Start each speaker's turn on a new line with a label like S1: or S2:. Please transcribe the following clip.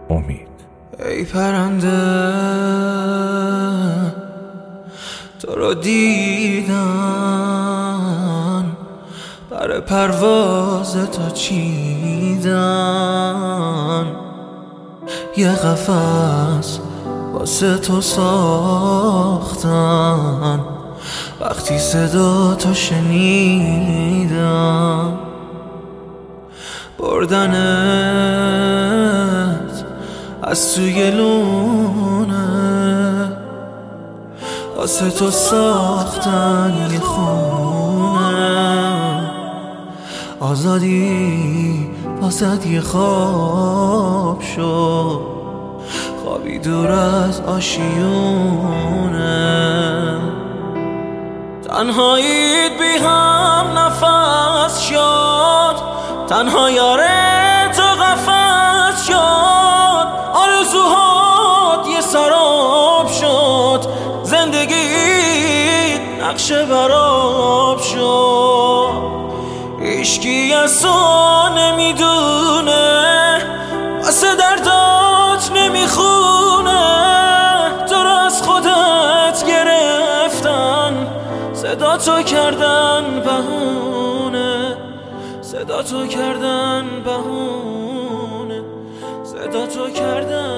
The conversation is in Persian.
S1: امید.
S2: ای پرنده تو رو دیدن، بر پرواز تو چیدن، یه قفس واسه تو ساختن، وقتی صدا تو شنیدم بردنت از توی لونه، واسه تو ساختن یه خونه، آزادی واسه یه خواب شد، خوابی دور از آشیونه، تنهاییت بی هم نفس شد، تنها یاره تو قفس شد، آرزوهات یه سراب شد، زندگیت نقش براب شد، هیچکی از تو نمیدونه، واسه دردات نمیخونه، تو رو از خودت گرفتن، صدا تو کردن بهونه، صدا تو کردن بهونه، صدا تو کردن